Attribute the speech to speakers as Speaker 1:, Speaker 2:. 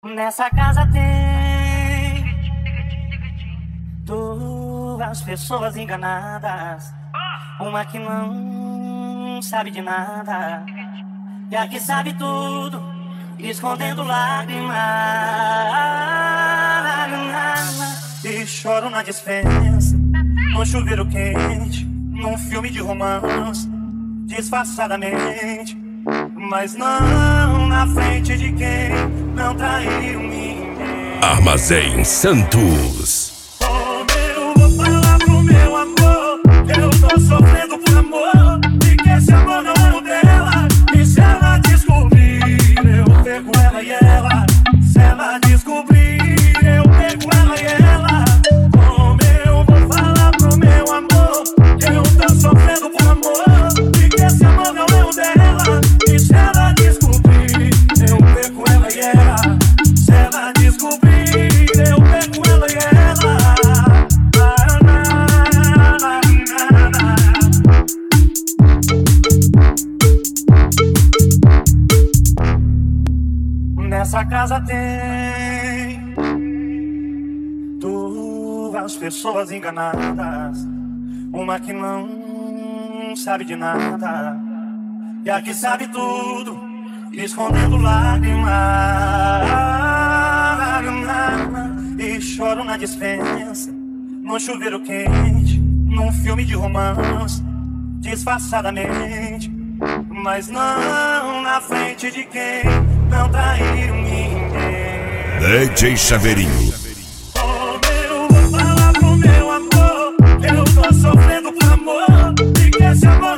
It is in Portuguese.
Speaker 1: Nessa casa tem duas pessoas enganadas. Uma que não sabe de nada e a que sabe tudo, escondendo lágrimas. E choro na dispensa, no chuveiro quente, num filme de romance, disfarçadamente, mas não na frente de quem não traiu ninguém.
Speaker 2: Armazém Santos.
Speaker 1: Eu vou falar pro meu amor que eu tô sofrendo por amor e que esse amor não é o dela. E se ela descobrir, eu pego ela e ela. Se ela descobrir, eu pego ela e ela. Como eu vou falar pro meu amor que eu tô sofrendo por amor e que esse amor não é o dela. E se ela descobrir, eu pego ela e ela. Se ela descobrir, eu pego ela e ela. Nessa casa tem duas pessoas enganadas. Uma que não sabe de nada e a que sabe tudo, escondendo lágrimas. E choro na dispensa, no chuveiro quente, num filme de romance, disfarçadamente, mas não na frente de quem não traiu ninguém.
Speaker 2: DJ Chaveirinho.
Speaker 1: Eu vou falar pro meu amor que eu tô sofrendo por amor e que esse amor